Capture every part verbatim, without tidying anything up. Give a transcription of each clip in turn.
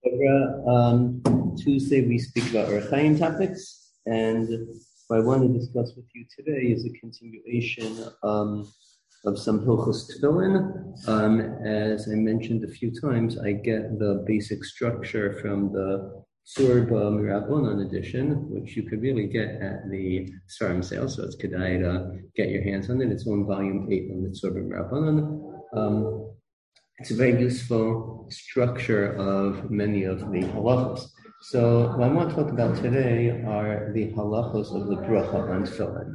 Um, Tuesday we speak about Rechaim topics, and what I want to discuss with you today is a continuation um, of some Hilchos Tefillin. Um, as I mentioned a few times, I get the basic structure from the Surba Mirabonon edition, which you could really get at the Sarim sale, so it's kedai to get your hands on it. It's on volume eight on the Surba Mirabonon. Um, It's a very useful structure of many of the halachos. So what I want to talk about today are the halachos of the bracha on tefillin,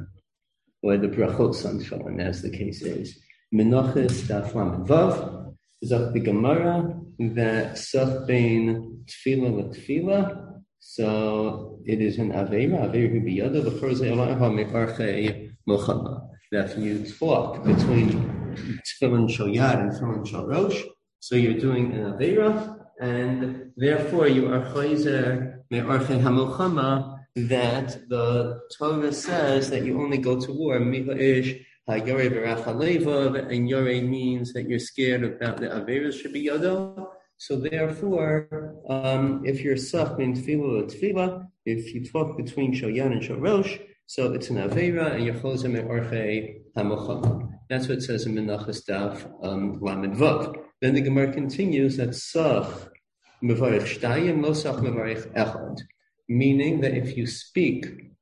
or the brachos on tefillin, as the case is. Menachos daf lamed vav is up the Gemara that sach bein tefillah l'tefillah. So it is an aveira, aveira hu biyada v'chorze elaha me'archei mochama. That if you talk between tefillin shel yad and tefillin shel rosh, so you're doing an aveira, and therefore you are chayzer me'archei hamochama, that the Torah says that you only go to war miha'ish ha'yorei v'rach ha'levav, and yorei means that you're scared about the aveiras should be yado. So therefore, um, if you're sach min tefillah or tefillah, if you talk between shel yad and shel rosh, so it's an aveira, and you're chayzer me'archei hamochama. That's what it says in Menachos daf um, lamed vav. Then the Gemara continues that sach mevarich shtayim lo sach mevarich echad, meaning that if you speak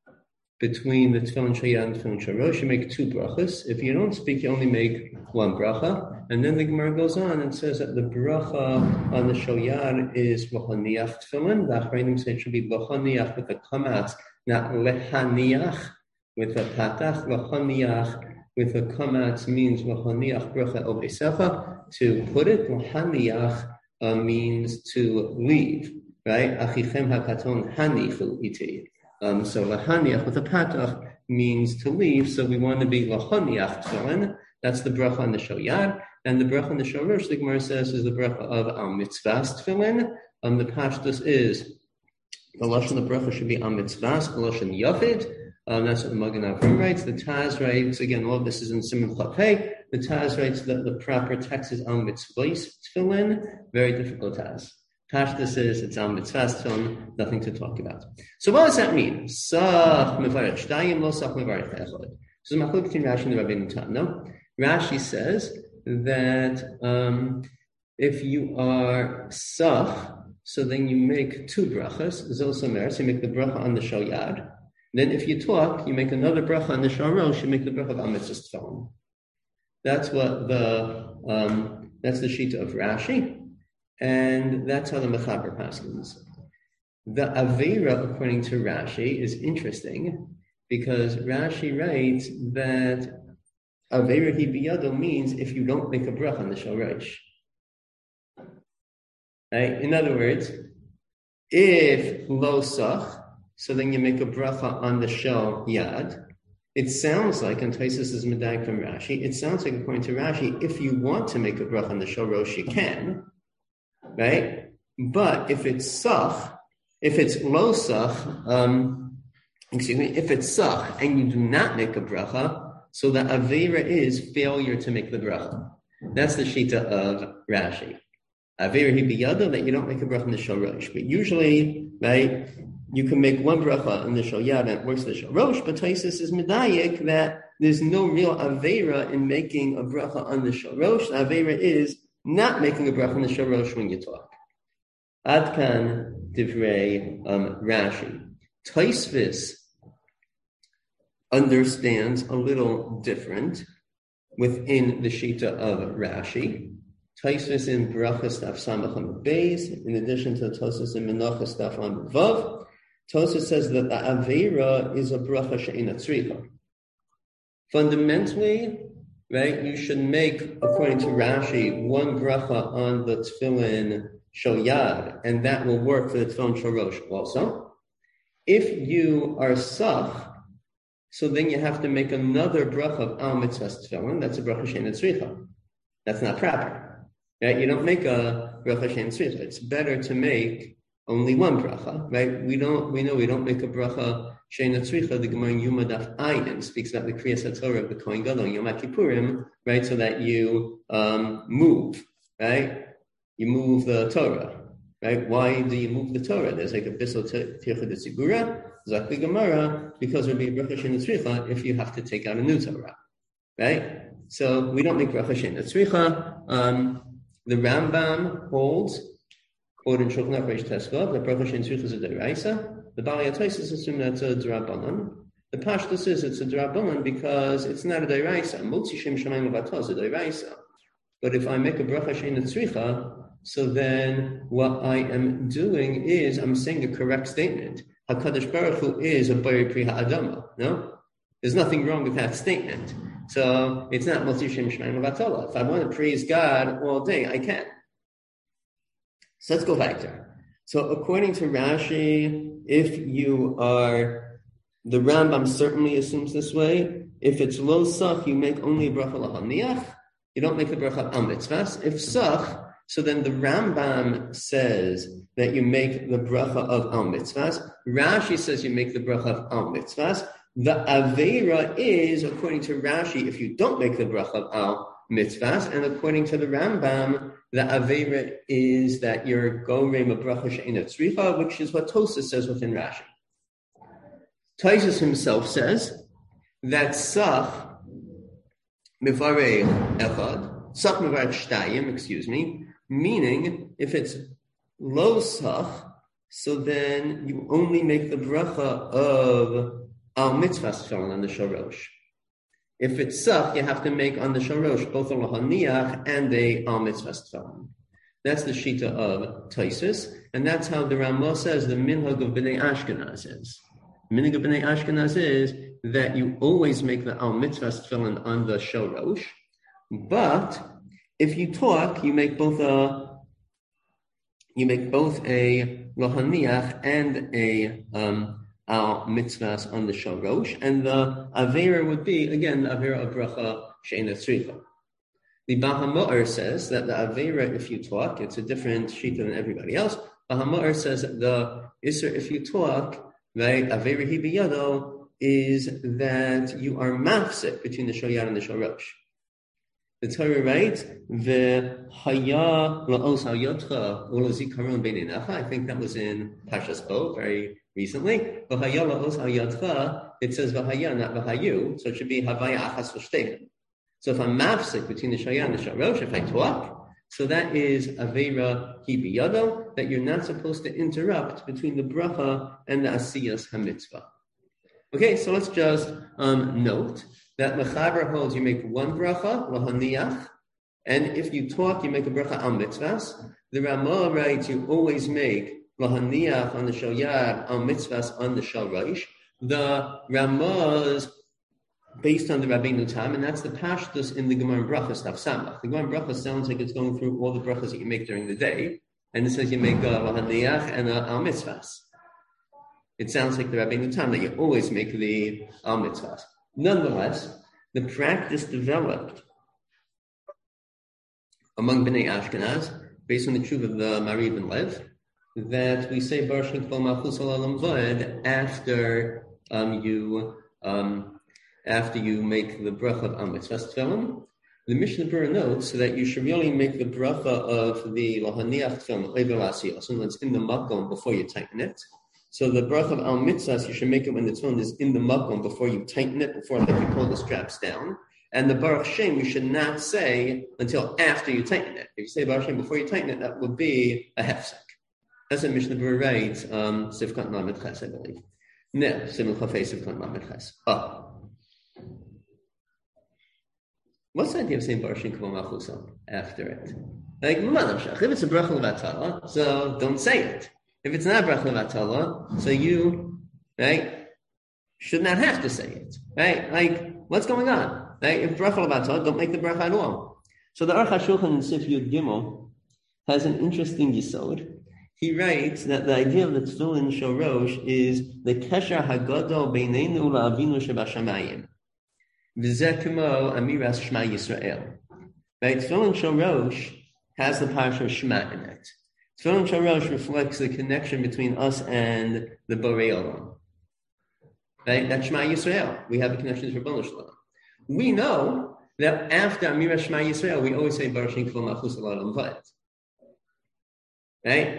between the tefillin shel yad and tefillin shel rosh, you make two brachas. If you don't speak, you only make one bracha. And then the Gemara goes on and says that the bracha on the shel yad is lohaniach tefillin. The Achrayim say it should be lohaniach with a kamatz, not lehaniach with a patach. Lohaniach with a kamatz means lohaniach bracha el beisecha. To put it, lohaniach uh, means to leave, right? Achichem hakaton hanichu iti. Um, so lahaniach with a patach means to leave. So we want to be lohaniach tefillin. That's the bracha on the shel yad, and the bracha on the shel rosh, the Gemara says, is the bracha of al mitzvahs tefillin. Um, the pashtus is the lashon of the bracha should be al mitzvahs, the lashon yafid. Um, that's what the Magen Avram writes. The Taz writes, again, all of this is in Siman Chapei. The Taz writes that the proper text is Al Mitzvahs Tefillin. Very difficult Taz. Pashtus is, it's Al Mitzvahs Tefillin, nothing to talk about. So what does that mean? Sach mevarich shtayim lo sach mevarich echad. So the machlok between Rashi and the Rabbeinu Tam. No? Rashi says that um, if you are sach, so then you make two brachas. Zosomer, so you make the bracha on the shel yad. Then if you talk, you make another bracha on the shel rosh, you make the bracha of Amitzvahs Tefillin. That's what the, um, that's the shita of Rashi, and that's how the Mechaber paskins. The Aveira, according to Rashi, is interesting, because Rashi writes that Aveira hi biyado means if you don't make a bracha on the shel rosh. Right? In other words, if lo sach, so then you make a bracha on the shel yad. It sounds like, and Taisus is medayik from Rashi, it sounds like, according to Rashi, if you want to make a bracha on the shel rosh, you can, right? But if it's sach, if it's lo sach, um, excuse me, if it's sach and you do not make a bracha, so the aveira is failure to make the bracha. That's the shita of Rashi. Aveira hi biyado, that you don't make a bracha on the shel rosh. But usually, right, you can make one bracha on the shel yad and it works the shel rosh, but Taisus is medayik that there's no real aveira in making a bracha on the shel rosh. The aveira is not making a bracha on the shel rosh when you talk. Adkan divrei um, Rashi. Taisvis understands a little different within the shita of Rashi. Taisvis in Barachas Daf Samach Amud Beis, in addition to Tosfos in Menachos Daf Amud Vav, Tosfos says that the Aveira is a bracha she'ena tzricha. Fundamentally, right, you should make, according to Rashi, one bracha on the tefillin shel yad, and that will work for the tefillin shel rosh also. If you are sach, so then you have to make another bracha of al mitzvahs tefillin. That's a bracha she'ena tzricha. That's not proper. Right? You don't make a bracha she'ena tzricha. It's better to make only one bracha, right? We don't, we know we don't make a bracha she'ena tzricha. The Gemara in Yuma Daf Ayin speaks about the Kriyas HaTorah of the Kohen Gadol Yom Kippurim, right? So that you um, move, right? You move the Torah. right? Why do you move the Torah? There's like a Bissel Tircha de Sigura, Zakli Gemara, because it would be Bracha Shein Tzricha if you have to take out a new Torah, right? So we don't make Bracha Shein Tzricha. Um, the Rambam holds, quoted in Shulchan Aruch Reish Teskov, that Bracha Shein Tzricha is a deraisa. The Balei HaTosfos assume that's a drabanan. The Pashtus is it's a drabanan because it's not a deraisa. Motzi Shem Shamayim Levato is a deraisa. But if I make a Bracha Shein Tzricha, so then what I am doing is I'm saying a correct statement. HaKadosh Baruch Hu is a Bari Pri Ha'adama. No? There's nothing wrong with that statement. So it's not Motzi Shem Shamayim Levato. If I want to praise God all day, I can. So let's go weiter. So according to Rashi, if you are, the Rambam certainly assumes this way. If it's lo sach, you make only a bracha lahaniach. You don't make the bracha al mitzvahs. If sach, so then the Rambam says that you make the bracha of al mitzvahs. Rashi says you make the bracha of al mitzvahs. The aveira is, according to Rashi, if you don't make the bracha of al mitzvahs, and according to the Rambam, the aveira is that you're gorem a bracha she'ein tzricha, which is what Tosfos says within Rashi. Tosfos himself says that sach mivarei echad, sach mivarei shtayim, excuse me, meaning if it's lo sach, so then you only make the bracha of al mitzvahs tefillin on the shorosh. If it's sach, you have to make on the shorosh both a lahaniach and a al mitzvahs tefillin. That's the shita of Tosfos, and that's how the Ramah says the minhag of Bnei Ashkenaz is. The minhag of Bnei Ashkenaz is that you always make the al mitzvahs tefillin on the shorosh, but if you talk, you make both a you make both a lahaniach and a um, al mitzvahs on the shorosh, and the avera would be again the avera of bracha she'ein tzricha. The Bahama'ar says that the avera, if you talk, it's a different shita than everybody else. Bahama'ar says that the isser, if you talk, right, avera hi biyado, is that you are mafsek between the shoyar and the shorosh. The Torah writes, "Ve haya la'os hayotcha ulazikaron beinenacha." I think that was in Parshas Bo very recently. V'haya la'os hayotcha. It says v'haya, not v'hayu, so it should be havaya achas v'shteichen. So if I'm mafsik between the shayah and the shorosh, if I talk, so that is aveira hi biyado, that you're not supposed to interrupt between the bracha and the asiyas hamitzvah. Okay, so let's just um, note that Mechaber holds you make one bracha, lahaniach, and if you talk, you make a bracha al mitzvahs. The Ramah writes you always make lahaniach on the shoyar, al mitzvahs on the shorosh. The Ramah's based on the Rabbeinu Tam, and that's the pashtus in the Gemara Brachas Daf Samach. The Gemara Brachas sounds like it's going through all the brachas that you make during the day, and it says you make a lahaniach and a al mitzvahs. It sounds like the Rabbeinu Tam that you always make the al mitzvahs. Nonetheless, the practice developed among Bnei Ashkenaz, based on the truth of the Mari Ibn Lev, that we say Bar Shem Kol Malchus Olam Vod after um, you um, after you make the bracha of Al Mitzvahs Tefillin. The Mishnah Berurah notes that you should really make the bracha of the Lahaniach Tefillin Oiver L'Asiyos, and it's in the makom before you tighten it. So the bracha of Al Mitzvahs, you should make it when the tefillin is in the makom before you tighten it, before like you pull the straps down. And the Baruch Shem you should not say until after you tighten it. If you say Baruch Shem before you tighten it, that would be a hefsek. That's what Mishnah Berurah writes, um, Sivkot Lamed Ches, I believe. No, Simul Chafei Sivkot Lamed Ches. Oh. What's the idea of saying Baruch Shem K'mo Malchuso after it? Like, if it's a bracha levatala, so don't say it. If it's not bracha levatala, so you, right, should not have to say it, right? Like, what's going on? Right? If bracha levatala, don't make the bracha at all. So the Aruch HaShulchan in Sif Yud Gimel has an interesting yisod. He writes that the idea of the tefillin shorosh is the kesher hagadol beineinu la'avinu shebashamayim. V'zeh k'mo amiras Shema Yisrael. Right? Tefillin shorosh has the parsha Shema in it. Tefillin shorosh reflects the connection between us and the Borei Olam. Right? That's Shema Yisrael. We have a connection to Ribono Shel Olam. We know that after Amiras Shema Yisrael, we always say Baruch Shem K'vo Malchus Olam Vayet. Right?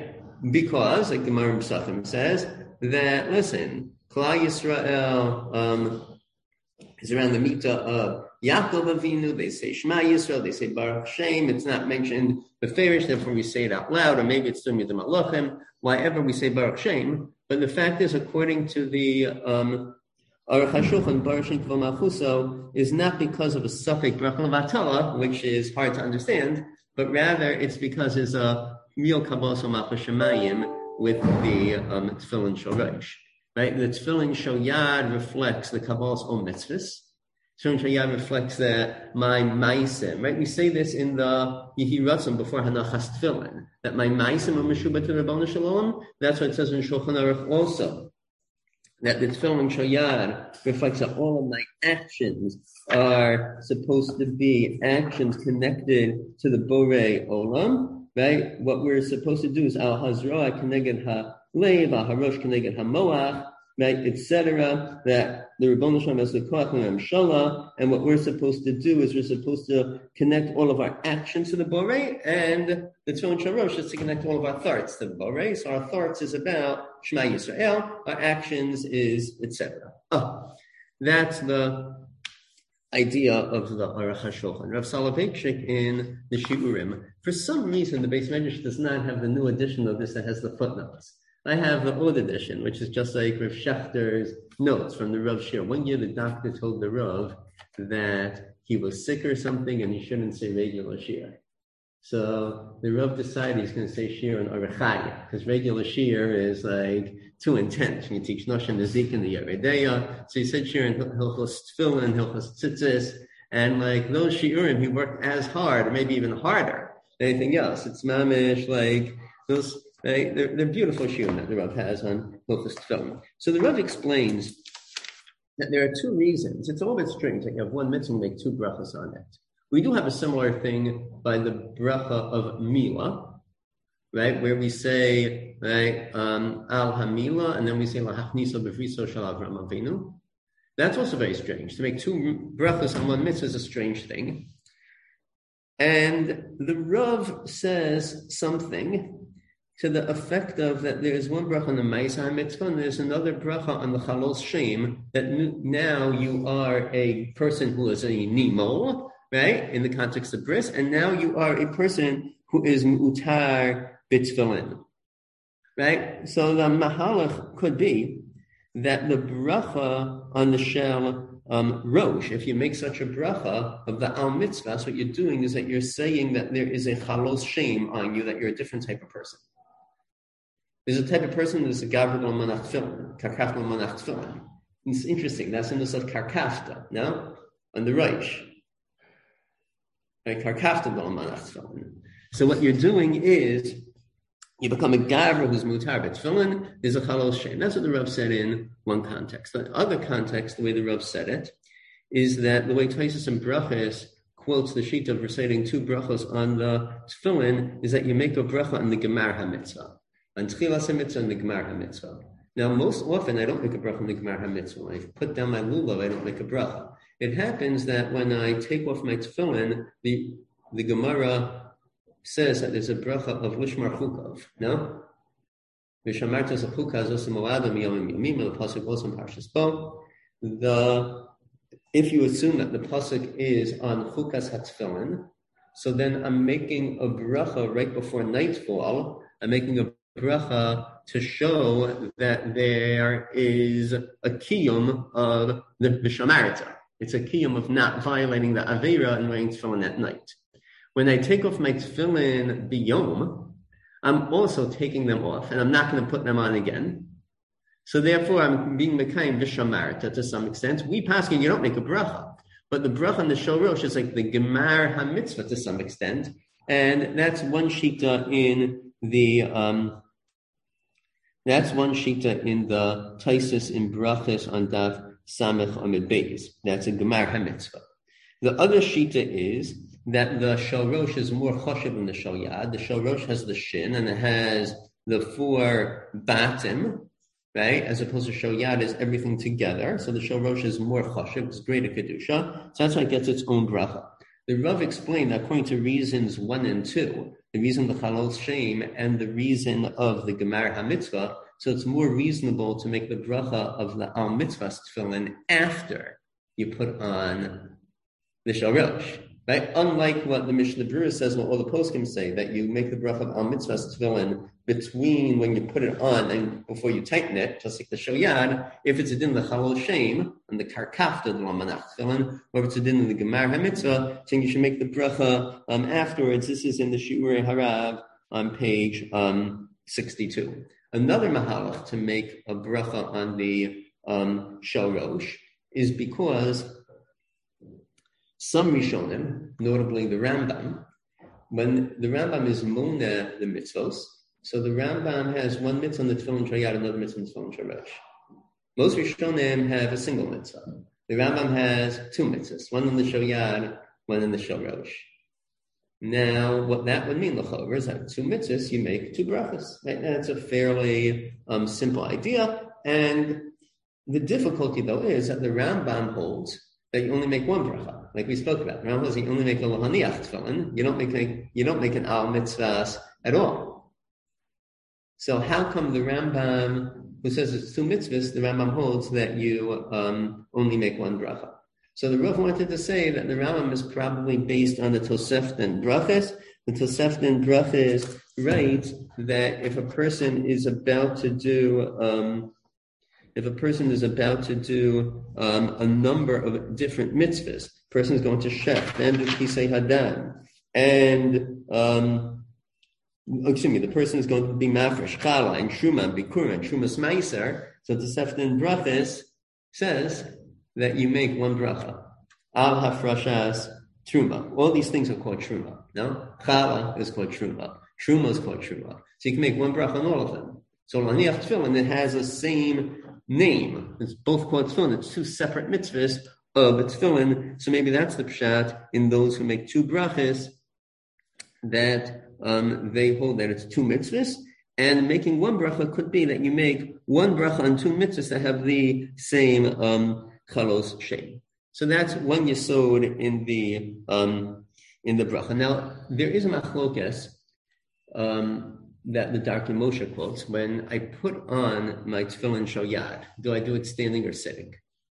because, like the Gemara Pesachim says, that, listen, Klal Yisrael um, is around the Mita of Yaakov Avinu. They say Shema Yisrael, they say Baruch Hashem. It's not mentioned beferish, therefore we say it out loud, or maybe it's doing with the Malachim. Why ever we say Baruch Hashem. But the fact is, according to the um, Aruch HaShulchan, Baruch Shem K'vo Malchuso is not because of a suffix bracha levatala, which is hard to understand, but rather it's because it's a real kabbalah malchus shemayim with the um, tefillin shorosh. Right, the tefillin shoyad reflects the kabbalah's own mitzvahs. Tefillin shoyad reflects that my ma'asim. Right, we say this in the Yehi Ratzon before Hanachas Tefillin, that my ma'asim are meshubah to Rabbanu Shalom. That's what it says in Shulchan Aruch also. That the tefillin shoyad reflects that all of my actions are supposed to be actions connected to the Borei Olam, right? What we're supposed to do is al hazroa keneged ha-lev, al harosh keneged ha-moach, right, et cetera. That the Rebbeinu Shalom has the koach l'mamshala, and what we're supposed to do is we're supposed to connect all of our actions to the Borei, and the tefillin shorosh is to connect all of our thoughts to the Borei. So our thoughts is about Shema Yisrael, our actions is et cetera. Oh, that's the idea of the Aruch HaShulchan. Rav Soloveitchik in the Shiurim, for some reason the Beis Medrash does not have the new edition of this that has the footnotes. I have the old edition, which is just like Rav Schechter's notes from the Rav Shir. One year the doctor told the Rav that he was sick or something and he shouldn't say regular Shir. So the Rav decided he's going to say Shir on Orach Chaya, because regular Shir is like too intense. You teach Noshan Nezik in the Yeredeya. So he said Shir in Hilchos Tefillin, Hilchos Tzitzis, and like those Shiurim, he worked as hard, or maybe even harder than anything else. It's mamish, like those, right? They're, they're beautiful Shiurim that the Rav has on Hilchos Tefillin. So the Rav explains that there are two reasons. It's all a bit strange that you have one mitzvah and make two brachas on it. We do have a similar thing by the bracha of Mila, right, where we say, right, um, Al Hamila, and then we say Lahachniso B'Vriso Shel Avram Avinu. That's also very strange. To make two brachas on one mitzvah is a strange thing. And the Rav says something to the effect of that there is one bracha on the Ma'aseh mitzvah and there's another bracha on the Chalos Shem, that now you are a person who is a Nimol, right, in the context of bris, and now you are a person who is mu'utar b'tefillin, right? So the mahalach could be that the bracha on the shell um, rosh, if you make such a bracha of the al mitzvah, so what you're doing is that you're saying that there is a chalos shem on you, that you're a different type of person. There's a type of person that's a gavra al manach tefillin, karkafta al manach tefillin. It's interesting. That's in the sort of karkafta, no, on the rosh. So what you're doing is you become a gavra who's mutar b'tefillin is a chalos shem. That's what the Rav said in one context. The other context, the way the Rav said it, is that the way Taisus and Brachas quotes the sheet of reciting two brachos on the tefillin is that you make a bracha on the gemar hamitzvah, on tchilas hamitzvah and the gemar hamitzvah. Now, most often I don't make a bracha on the gemar hamitzvah. When I put down my lulav, I don't make a bracha. It happens that when I take off my tefillin, the the Gemara says that there's a bracha of lishmar chukov. No, v'shamartas chukah zosim oadam yomim yomim. The pasuk goes on Parshas Bo. The if you assume that the pasuk is on chukas hatefillin, so then I'm making a bracha right before nightfall. I'm making a bracha to show that there is a kiyum of the v'shamarta. It's a kiyum of not violating the Aveira and wearing tefillin at night. When I take off my tefillin biyom, I'm also taking them off, and I'm not going to put them on again. So therefore, I'm being mekayim v'shamarta to some extent. We paskin, you don't make a bracha, but the bracha on the shorosh is like the gemar hamitzvah to some extent, and that's one shita in the um, that's one shita in the Taisus in brachas on Daf Samech Amid Beis. That's a Gemar HaMitzvah. The other shita is that the Shorosh is more choshev than the Shoyad. The Shorosh has the shin and it has the four batim, right? As opposed to Shoyad is everything together. So the Shorosh is more choshev, it's greater kedusha. So that's why it gets its own bracha. The Rav explained that according to reasons one and two, the reason the Chalol Shem, and the reason of the Gemar HaMitzvah. So it's more reasonable to make the bracha of the Al Mitzvah tefillin after you put on the Shalosh, right? Unlike what the Mishnah Berurah says, what all the poskim say, that you make the bracha of Al Mitzvah tefillin between when you put it on and before you tighten it, just like the Shoyad. If it's a din the Chalol Shem and the Karkafta the Lamanach tefillin, or if it's a din of the Gemar HaMitzvah, saying you should make the bracha um, afterwards. This is in the Shiurei Harav on page um, sixty-two. Another mahalach to make a bracha on the um, Shalosh is because some Rishonim, notably the Rambam, when the Rambam is mona the mitzvos, so the Rambam has one mitzvah on the Tefillin Shoyad, another mitzvah on the Tefillin Shalosh. Most Rishonim have a single mitzvah. The Rambam has two mitzvahs, one on the Shoyad, one on the Shalosh. Now, what that would mean, l'chover, is that two mitzvahs, you make two brachas. Right? That's a fairly um, simple idea. And the difficulty, though, is that the Rambam holds that you only make one bracha, like we spoke about. The Rambam holds that you only make a lahaniach tefillin. You don't make, make you don't make an al mitzvahs at all. So how come the Rambam, who says it's two mitzvahs, the Rambam holds that you um, only make one bracha? So the Rav wanted to say that the Rambam is probably based on the Tosefta Brachas. The Tosefta Brachas writes that if a person is about to do, um, if a person is about to do um, a number of different mitzvahs, a person is going to chef, then do Kisei Hadam, and um, excuse me, the person is going to be Mafresh, Chala, and Shuma, and Bikurim, and Shumas Meiser. So the Tosefta Brachas says that you make one bracha. Al hafrashas truma. All these things are called truma. No? Chala is called truma. Truma is called truma. So you can make one bracha on all of them. So laniach tefillin, it has the same name. It's both called tefillin. It's two separate mitzvahs of tefillin. So maybe that's the pshat in those who make two brachas, that um, they hold that it's two mitzvahs. And making one bracha could be that you make one bracha on two mitzvahs that have the same um, Chalos Shem. So that's one yesod in the um, in the bracha. Now there is a machlokes um, that the Darkei Moshe quotes. When I put on my tefillin shoyad, do I do it standing or sitting?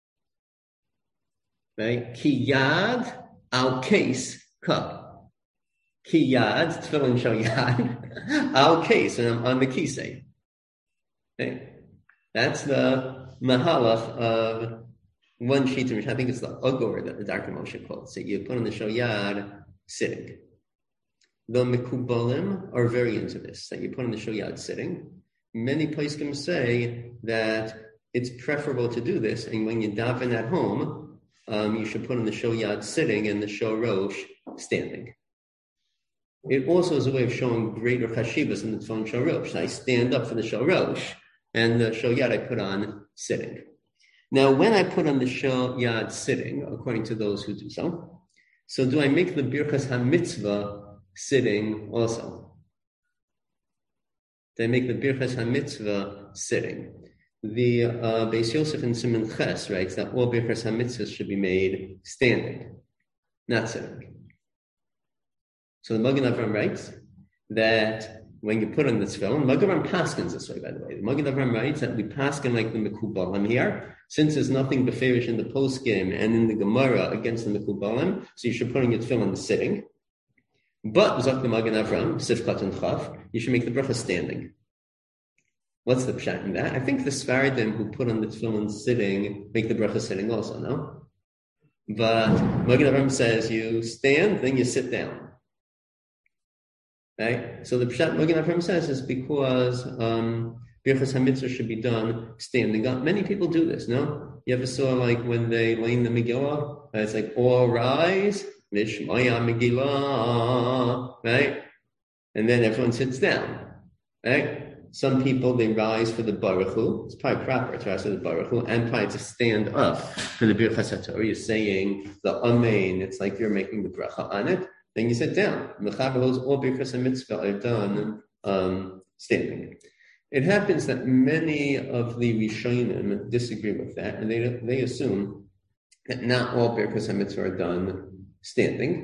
Right? Ki yad al case cup. Ki yad tefillin shoyad al case, and I'm on the kisei. Okay? That's the mahalach of one sheet, which I think it's the Ogor that the Darkei Moshe quotes, that you put on the Shoyad sitting. The Mekubalim are very into this, that you put on the Shoyad sitting. Many poskim say that it's preferable to do this, and when you daven at home, um, you should put on the Shoyad sitting and the Shorosh standing. It also is a way of showing greater chashivas in the Tefillin Shorosh. I stand up for the Shorosh, and the Shoyad I put on sitting. Now, when I put on the Shoyad sitting, according to those who do so, so do I make the Birchas HaMitzvah sitting also? Do I make the Birchas HaMitzvah sitting? The uh, Beis Yosef in Siman Ches writes that all Birchas HaMitzvah should be made standing, not sitting. So the Magen Avraham writes that when you put on the tefillin, Magen Avraham paskins this way, by the way. The Magen Avraham writes that we paskin like the Mekubalim here, since there's nothing beferish in the poskim and in the Gemara against the Mekubalim, so you should put on your tefillin sitting. But, Zok the Magen Avraham, Sifkat and Chaf, you should make the bracha standing. What's the pshat in that? I think the Sfaradim who put on the tefillin sitting make the bracha sitting also, no? But Magen Avraham says you stand, then you sit down. Right? So the pshat Magen Avraham says is because um, Birchas HaMitzvah should be done standing up. Many people do this, no? You ever saw like when they lay in the Megillah, it's like all rise, Nishmaya Megillah, right? And then everyone sits down, right? Some people, they rise for the Baruch Hu. It's probably proper to rise for the Baruch Hu and probably to stand up for the Birchas HaTorah. You're saying the Amen, it's like you're making the bracha on it. Then you sit down. Mechaber holds all Birchas HaMitzvah are done um, standing. It happens that many of the Rishonim disagree with that, and they they assume that not all Birchas HaMitzvah are done standing.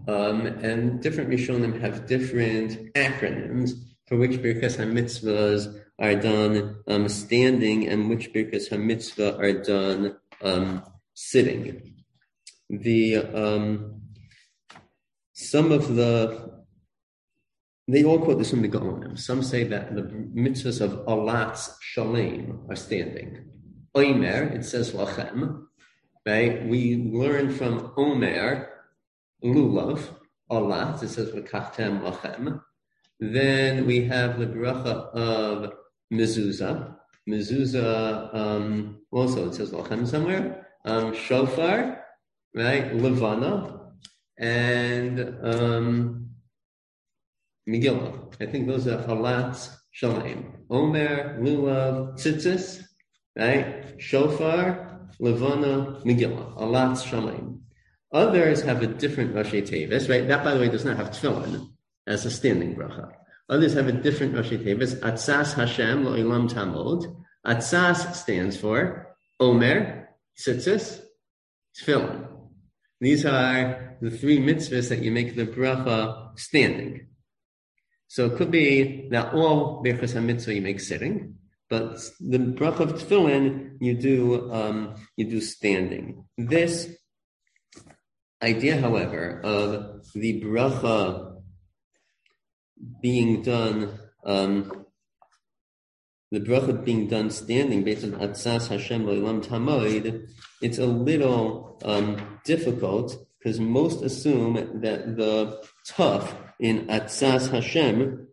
Um, and different Rishonim have different acronyms for which Birkas HaMitzvahs are done um, standing and which Birkas HaMitzvah are done um, sitting. The um, some of the they all quote this from the Gaonim. Some say that the mitzvahs of Alatz Shalem are standing. Omer, it says Lachem, right? We learn from Omer, Lulav, Alatz, it says V'kachtem Lachem. Then we have the bracha of Mezuzah. Mezuzah, um, also it says Lachem somewhere. Um, Shofar, right? Levana, and um, Megillah. I think those are Halatz Shalem. Omer, Lulav, Tzitzis, right? Shofar, Levana, Megillah. Halatz Shalem. Others have a different Rashi Tevis, right? That, by the way, does not have tefillin as a standing bracha. Others have a different Rashi Tevis. Atzas Hashem lo ilam tamod. Atzas stands for Omer, Tzitzis, tefillin. These are the three mitzvahs that you make the bracha standing. So it could be that all Birkas HaMitzvah you make sitting, but the bracha of tefillin you do um, you do standing. This idea, however, of the bracha being done, um, the bracha being done standing based on Atzas Hashem Lo'ilam Tamoid, it's a little um, difficult because most assume that the tuf in Atzas Hashem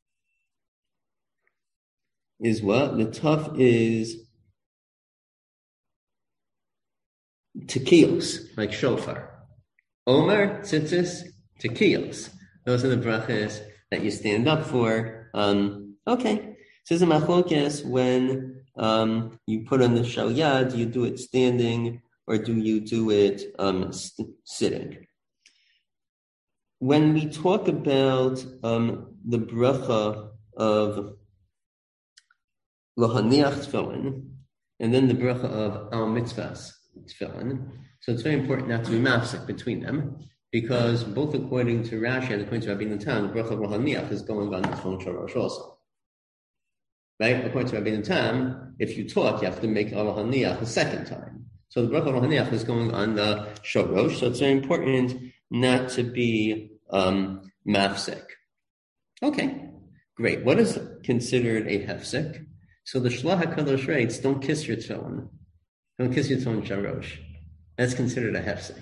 is what? The tuf is tekios, like shofar. Omer, tzitzis, tekios. Those are the brachas that you stand up for. Um, okay. So this is a machlokes when um, you put on the shal yad, you do it standing or do you do it um, st- sitting? When we talk about um, the bracha of Lohaniach Tefillin and then the bracha of Al Mitzvahs Tefillin, so it's very important not to be mafsek between them because both according to Rashi and according to Rabbi Natan, the bracha of Lohaniach is going on the Tefillin Shal Rosh also. Right? According to Rabbi Natan, if you talk, you have to make Al Lohaniach a second time. So the bracha of Lohaniach is going on the Shal Rosh, so it's very important not to be um, mafsek. Okay, great. What is considered a hefsek? So the Shlach HaKadosh writes, don't kiss your tefillin. Don't kiss your tefillin sharosh. That's considered a hefsek.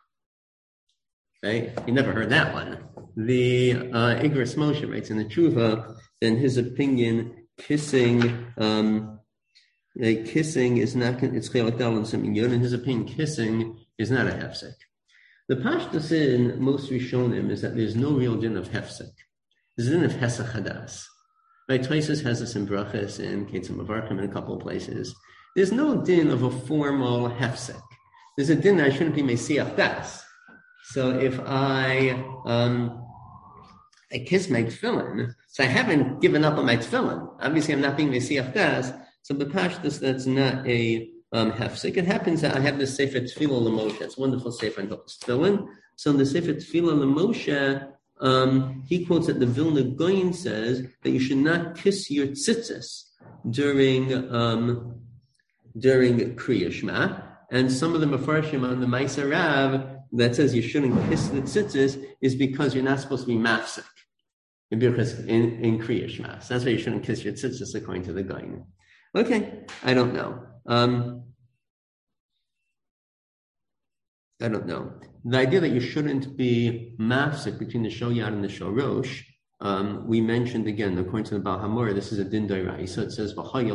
Right? You never heard that one. The uh, Igros Moshe writes in the Tshuva, in his opinion, kissing, um, uh, kissing is not, it's chelak dal and something yod. In his opinion, kissing is not a hefsek. The pashtus in most Rishonim is that there's no real din of hefsek. There's a din of hesach hadas. Right? Tosfos has this in brachas and Ketzim Avarchim in a couple of places. There's no din of a formal hefsek. There's a din that I shouldn't be mesiach das. So if I um, I kiss my tefillin, so I haven't given up on my tefillin. Obviously, I'm not being mesiach das. So the pashtus, that's not a Um, hefsek. It happens that I have the Sefer Tefillah L'Moshe. It's a wonderful Sefer on Tefillin. So in the Sefer Tefillah L'Moshe, um, he quotes that the Vilna Gaon says that you should not kiss your tzitzis during um, during Kriya Shema. And some of the Mefarshim on the Ma'aser Rav that says you shouldn't kiss the tzitzis is because you're not supposed to be mafsek in, in, in Kriya Shema. So that's why you shouldn't kiss your tzitzis according to the Gaon. Okay, I don't know. Um, I don't know. The idea that you shouldn't be mafsek between the shal yad and the shal rosh, um, we mentioned again, according to the Baal HaMoreh, this is a din d'oraisa. So it says,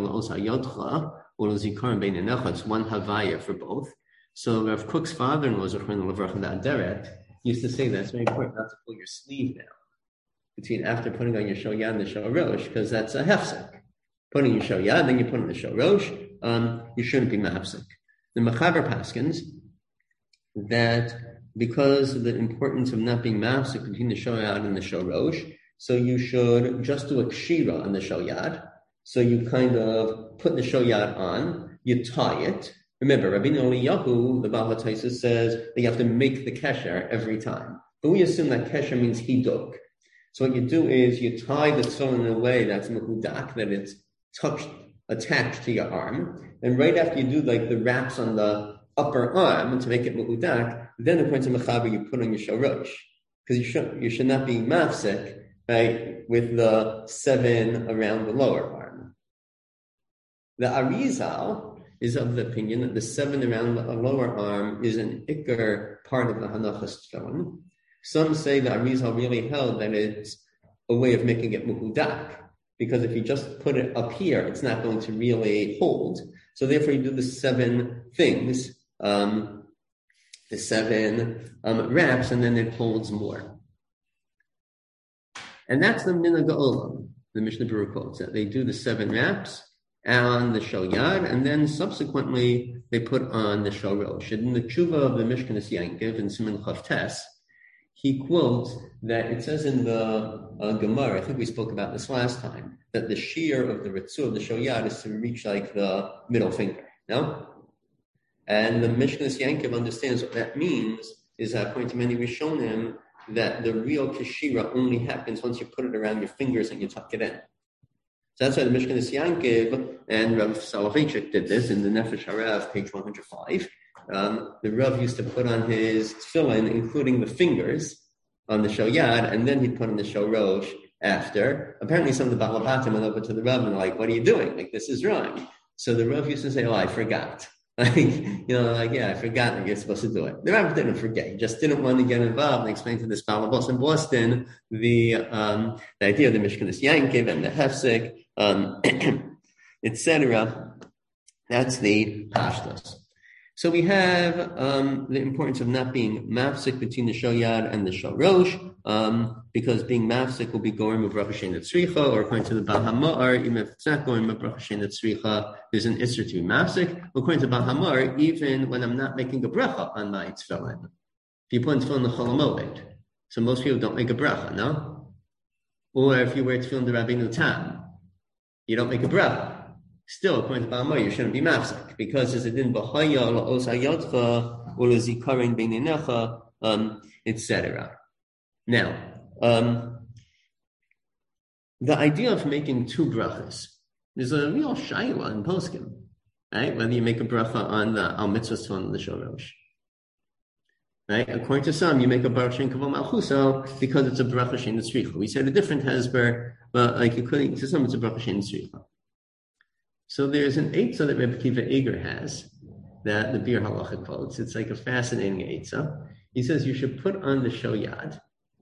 it's one havaya for both. So Rav Kook's father-in-law, used to say that it's very important not to pull your sleeve down between after putting on your shal yad and the shal rosh, because that's a hefsek. Putting your shal yad, then you put on the shal rosh, um, you shouldn't be mafsek. The Mechaber paskins that because of the importance of not being mafsek between the shal yad and the shal rosh, so you should just do a kshira on the shal yad. So you kind of put the shal yad on, you tie it. Remember, Rabbi Eliyahu, the Baal HaTosfos, says that you have to make the kesher every time. But we assume that kesher means hiduk. So what you do is you tie the tefillin in a way that's mehudak, that it's touched, attached to your arm. And right after you do like the wraps on the upper arm to make it mehudak, then according to Mechaber, you put on your shorosh. Because you should, you should not be mafsek, right, with the seven around the lower arm. The Arizal is of the opinion that the seven around the lower arm is an ikar part of the Hanachas Tefillin. Some say the Arizal really held that it's a way of making it muhudak, because if you just put it up here, it's not going to really hold. So therefore you do the seven things, um, the seven um, wraps, and then it holds more. And that's the Minhag Olam, the Mishnah Berurah quotes, that they do the seven wraps on the shoyad, and then subsequently they put on the shorosh. In the tshuva of the Mishkanas Yankiv in Siman Chav Tes, he quotes that it says in the uh, Gemara, I think we spoke about this last time, that the shear of the ritzu of the shoyad is to reach like the middle finger, no? And the Mishkanas Yankiv understands what that means is that, according to many Rishonim, that the real keshira only happens once you put it around your fingers and you tuck it in. So that's why the Mishkanas Yankiv and Rav Soloveitchik did this in the Nefesh Harav, page one hundred five. Um, the Rav used to put on his tefillin, including the fingers, on the shoyad, and then he'd put on the shorosh after. Apparently some of the Balabatim went over to the Rav and were like, what are you doing? Like, this is wrong. So the Rav used to say, oh, I forgot. Like, you know, like, yeah, I forgot that you're supposed to do it. The Rav didn't forget. He just didn't want to get involved and explain to this Balabos in Boston the, um, the idea of the Mishkanas Yankiv and the Hefsek, um, et cetera. That's the Pashtos. So we have um, the importance of not being mafsik between the shoyad and the shorosh, um, because being mafsik will be going with bracha shein tzricha, or according to the Baal HaMa'ar, even if it's not going with bracha shein tzricha, there's an isser to be mafsik. According to Baal HaMa'ar, even when I'm not making a bracha on my tefillin, if you put in tefillin the Chol HaMoed, so most people don't make a bracha, no? Or if you wear tefillin the Rabbeinu Tam, you don't make a bracha. Still, according to Baal HaMa'ar, you shouldn't be mafsek, because there's a din b'chaya la'os hayotcha or l'zikarin b'neinecha, um, et cetera. Now, um, the idea of making two brachas is a real shayla in poskim, right? Whether you make a bracha on the al mitzvahs to on the shorosh, right? According to some, you make a bracha shein kavod malchuso because it's a bracha shein tzricha. We said a different hesber, but like according to some, it's a bracha shein tzricha. So there's an eitzah that Rebbe Kiva Eger has that the Bir Halacha quotes. It's like a fascinating eitzah. He says you should put on the shoyad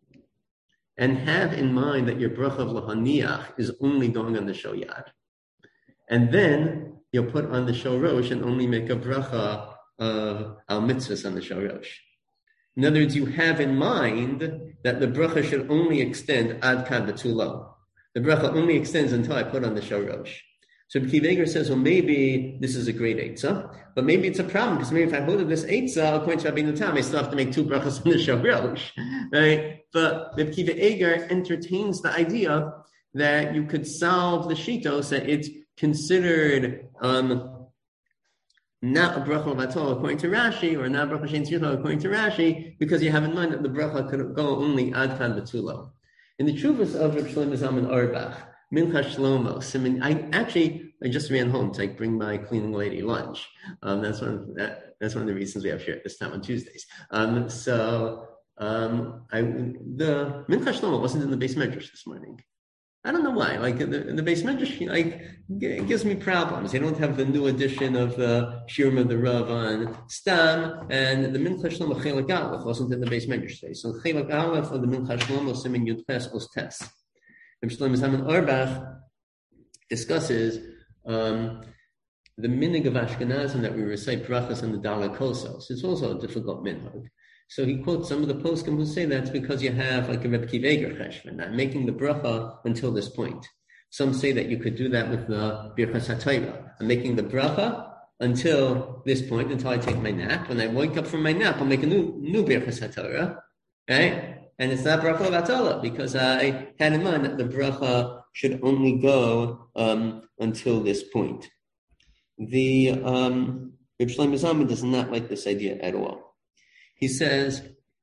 and have in mind that your bracha of lahaniach is only going on the shoyad. And then you'll put on the shorosh and only make a bracha of al mitzvahs on the shorosh. In other words, you have in mind that the bracha should only extend ad kad v'tulo. The bracha only extends until I put on the shorosh. So Kiva Eger says, well, maybe this is a great eitzah, but maybe it's a problem, because maybe if I hold this eitzah, according to Rabbeinu Tam, I still have to make two brachas on the shorosh, right? But Reb Kiva Eger entertains the idea that you could solve the shitos, that it's considered um, not a bracha vatol according to Rashi, or not a bracha shein tzricha according to Rashi, because you have in mind that the bracha could go only ad kad v'tulo. In the Chuvas of Reb Shlomo Zalman Auerbach, Mincha Shlomo, Siman, I actually, I just ran home to like bring my cleaning lady lunch. Um, that's one of, that, that's one of the reasons we have here at this time on Tuesdays. Um, so, um, I, the Mincha Shlomo wasn't in the Beis Medrash this morning. I don't know why. Like in the, in the Beis Medrash, like, it gives me problems. They don't have the new edition of the Shirim of the Rav on Stam, and the Mincha Shlomo Chelak Aleph wasn't in the Beis Medrash today. So Chelak Aleph of the Mincha Shlomo Siman Yud Ches Os Tes. Reb Shlomo Zalman Auerbach discusses um, the minhag of Ashkenazim that we recite brachas on the Daled Kosos. It's also a difficult minhag. So he quotes some of the poskim who say that's because you have like a Reb Kiva Eger cheshvan, not making the bracha until this point. Some say that you could do that with the Birchas HaTorah. I'm making the bracha until this point, until I take my nap. When I wake up from my nap, I'll make a new new Birchas HaTorah, right? And it's not bracha v'atola, because I had in mind that the bracha should only go um, until this point. The um, Reb Shlomo Zalman does not like this idea at all. He says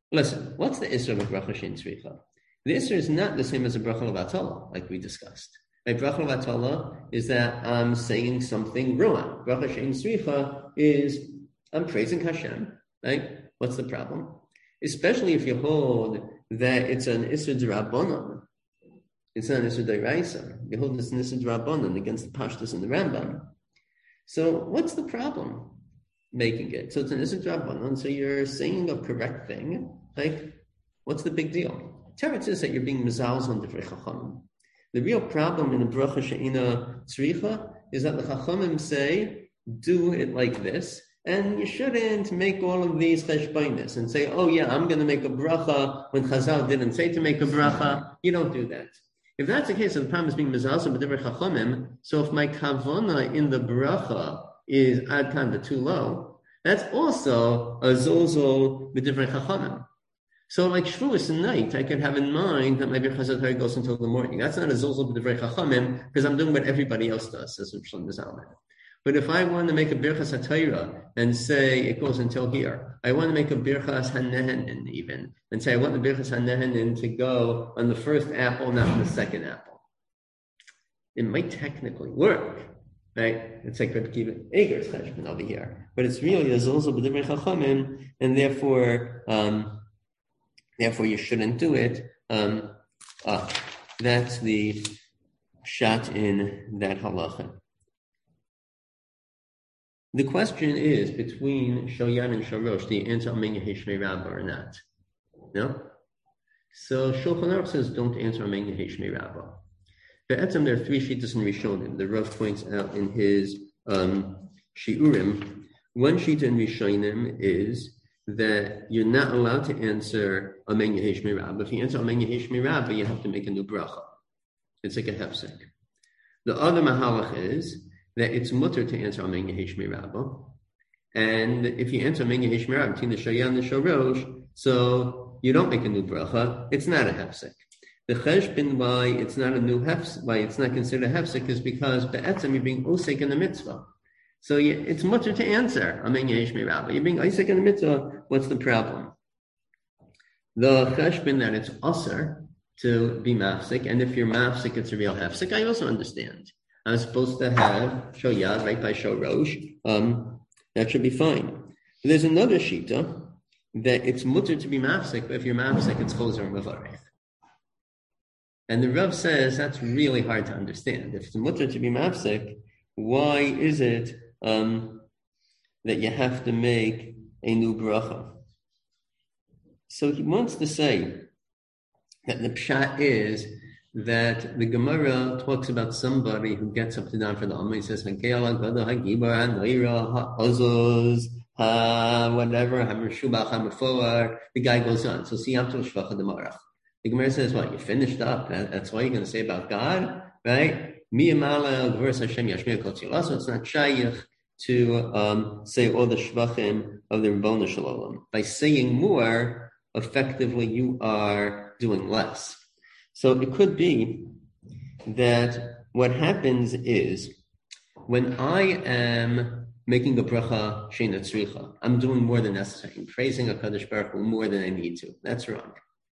Listen, what's the Isra of a bracha shein tzricha? The Isra is not the same as a bracha levatala, like we discussed. A bracha levatala is that I'm saying something wrong. Bracha shein tzricha is I'm praising Hashem, right? What's the problem? Especially if you hold that it's an Isra d'Rabbanan. It's not an Isra d'Oraisa. You hold it's an Isra d'Rabbanan against the Pashtus and the Rambam. So what's the problem making it? So it's an Isra d'Rabbanan, so you're saying a correct thing. Like, what's the big deal? Teretz is that you're being mezalz on divrei chachamim. The real problem in the bracha she'ina tzricha is that the chachamim say, do it like this, and you shouldn't make all of these cheshbainis and say, oh yeah, I'm going to make a bracha when Chazal didn't say to make a bracha. You don't do that. If that's the case, then the problem is being mezalz on divrei chachamim. So if my kavana in the bracha is ad kanda too low, that's also a zolzol b'divrei chachamim. So like Shavuos night, I could have in mind that my Birchas HaTorah goes until the morning. That's not a zolzol b'divrei chachamim because I'm doing what everybody else does, as Shlomo Zalman. But if I want to make a Birchas HaTorah and say it goes until here, I want to make a Birchas HaNehenin even, and say I want the Birchas HaNehenin to go on the first apple, not on the second apple. It might technically work, right? It's like Reb Kiva Eger's cheshbon over here, but it's really a zolzol b'divrei chachamim, and therefore, um, therefore you shouldn't do it. Um, uh, that's the shot in that halacha. The question is between Shoyan and Shorosh, do you answer Amen Yehi Shmei Rabbah or not? No? So Shulchan Aruch says don't answer Amen Yehi Shmei Rabbah. Be'etzem, there are three shittas in Rishonim. The Rav points out in his um, Shiurim. One shitta in Rishonim is that you're not allowed to answer Amen Yehi Shmei Rabbah. If you answer Amen Yehi Shmei Rabbah, you have to make a new bracha. It's like a hefsek. The other mahalach is that it's mutter to answer Amen Yehi Shmei Rabbah. And if you answer Amen Yehi Shmei Rabbah between the Shayan and the Shorosh, so you don't make a new bracha, it's not a hefsek. The cheshbon why it's not a new hefsek, why it's not considered a hefsek is because be'etzem you're being osek in the mitzvah. So you, it's mutter to answer Amen Yehi Shmei Rabbah. You're being osek in the mitzvah, what's the problem? The cheshbon that it's aser to be mafsek, and if you're mafsek, it's a real hefsek, I also understand. I'm supposed to have shoyad right by shorosh. Um, that should be fine. But there's another shita that it's mutter to be mafsek, but if you're mafsek, it's chozer and mavarech. And the Rav says that's really hard to understand. If it's mutter to be mafsek, why is it um, that you have to make a new bracha? So he wants to say that the pshat is that the Gemara talks about somebody who gets up to down for the Amma. He says, whatever, the guy goes on. So siyamtu shvacha demarach. The Gemara says, what, you finished up? That's what you're going to say about God, right? So it's not shaykh to um, say all the shvachim of the Ribono Shel Olam. By saying more, effectively you are doing less. So it could be that what happens is when I am making a bracha she'ina tzricha, I'm doing more than necessary. I'm praising HaKadosh Baruch Hu more than I need to. That's wrong.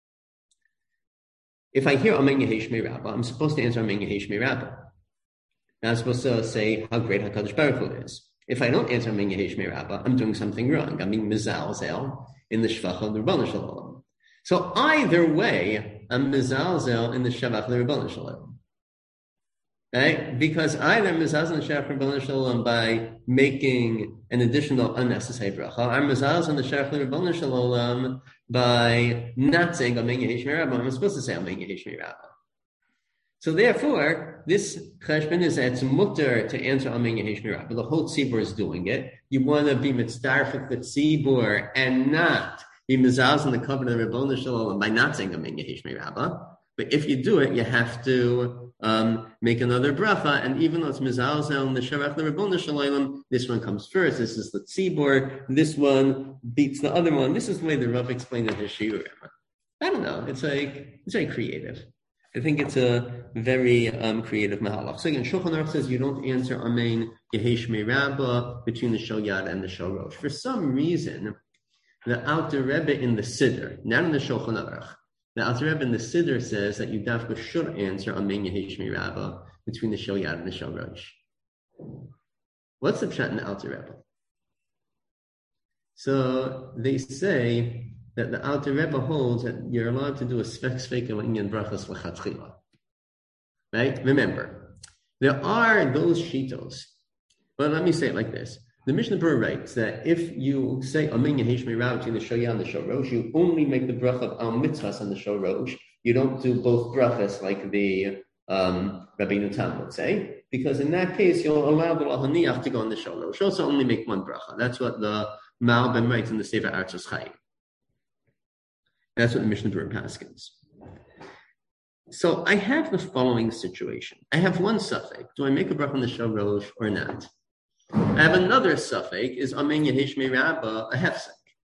If I hear Amen Yehi Shmei Rabbah, I'm supposed to answer Amen Yehi Shmei Rabbah. Now I'm supposed to say how great HaKadosh Baruch Hu is. If I don't answer Amen Yehi Shmei Rabbah, I'm doing something wrong. I'm being mezalzel in the shvach of the Ribono Shel Olam. So either way, I'm mezalzel in the shvach of the Ribono Shel Olam. Right? Because either mezalzel in the shvach of the Ribono Shel Olam by making an additional unnecessary bracha, or mezalzel in the shvach of the Ribono Shel Olam by not saying Amen Yehi Shmei Rabbah. I'm supposed to say Amen Yehi Shmei Rabbah. So therefore, this cheshbon is that it's mutter to answer Amen Yehi Shmei Rabbah. The whole tzibur is doing it. You want to be mitzdarfik the tzibur and not be mezalzel in the covenant of Ribono Shel Olam by not saying Amen Yehi Shmei Rabbah. But if you do it, you have to um, make another bracha. And even though it's mezalzel in the shavach the Ribono Shel Olam, this one comes first. This is the tzibur. This one beats the other one. This is the way the Rav explained it in Shiurim. I don't know. It's like it's very creative. I think it's a very um, creative mahalach. So again, Shulchan Aruch says you don't answer Amen Yehi Shmei Rabbah between the Shoyad and the Shorosh. For some reason, the Alter Rebbe in the Siddur, not in the Shulchan Aruch. The Alter Rebbe in the Siddur says that you dafka should answer Amen Yehei Rabba between the Shel Yad and the Shel Rosh. What's the pshat in the Alter Rebbe? So they say that the Alter Rebbe holds that you're allowed to do a svek sveka inyan brachas l'chatchila. Right? Remember, there are those shitos, but let me say it like this. The Mishnah Berurah writes that if you say Amen Yehei Shmei Rabba between the Shel Yad and the Shel Rosh, you only make the bracha of Al Mitzvahs on the Shel Rosh. You don't do both brachas like the um, Rabbeinu Tam would say, because in that case you'll allow the Lahaniach to go on the Shel Rosh. Also only make one bracha. That's what the Malbim writes in the Sefer Artzos Chaim. That's what the Mishnah Berurah paskins. So I have the following situation. I have one suffix. Do I make a bracha on the Shel Rosh or not? I have another suffix, is Amen Yehei Shmei Rabba, a hefsek.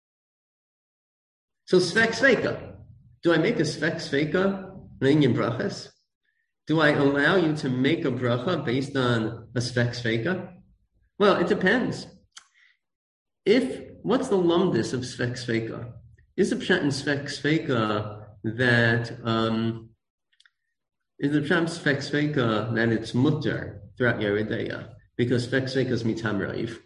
So svek sveka. Do I make a svek sveka in your brachas? Do I allow you to make a bracha based on a svek sveka? Well, it depends. If, what's the lumdis of svek sveka? Is the pshat in svek sveka that, um, is the pshat in svek sveka that it's mutter throughout Yeridea? Because svek sveka is mitam rov,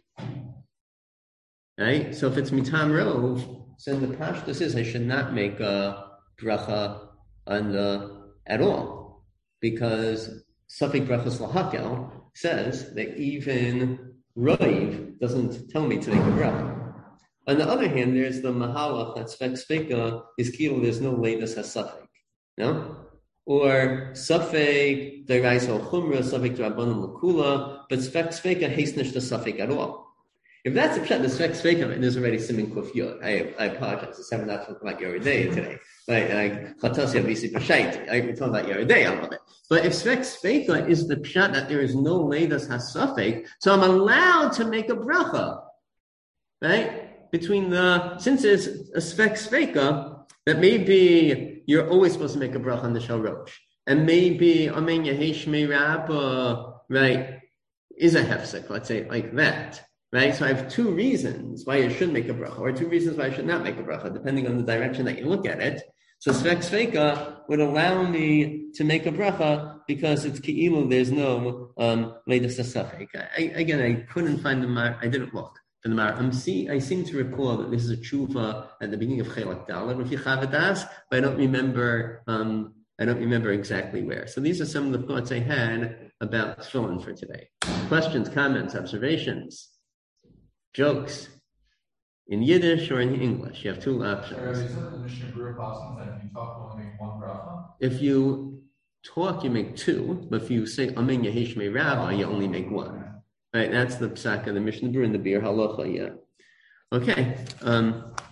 right? So if it's mitam rov, so the pashtus is I should not make a bracha on the at all, because Safek brachas lahakel says that even rov doesn't tell me to make a bracha. On the other hand, there's the mahalach that svek sveka is kilo. There's no leidas hasafek, no. Or Safek Deraisa Chumra, Safek Drabanim Lakula, but Svek Sveka hasnish the Safek at all. If that's a pshat, the Svek Sveka, and there's already Simin Kuf Yod. I I apologize. It's not talking about Yeridei today. But I Chatasi Avisi Pashaiti. I'm talking about Yeridei a little bit. But if Svek Sveka is the pshat that there is no Leidas Hasafek, so I'm allowed to make a bracha. Right? Between the, since it's a Svek Sveka, that maybe you're always supposed to make a bracha on the Shel Rosh. And maybe Amen Yehei Shmei Rabba, right, is a hefsek, let's say like that. Right? So I have two reasons why I should make a bracha, or two reasons why I should not make a bracha, depending on the direction that you look at it. So Svek Sveka would allow me to make a bracha because it's ki'ilu, there's no um leidas hasafek. Again, I couldn't find the mar, I didn't look. For the Mar, I'm see, I seem to recall that this is a tshuva at the beginning of Chelak Dalet with Yechavedas, but I don't remember. Um, I don't remember exactly where. So these are some of the thoughts I had about tefillin for today. Questions, comments, observations, jokes, in Yiddish or in English. You have two options. Is it the Mishnah Berurah pasuk that if you talk, you only make one bracha? If you talk, you make two, but if you say Amen Yehei Shmei Rabba, you only make one. Right, that's the psak of the Mishnah Berurah in the Bir Halacha, yeah. Okay. Um,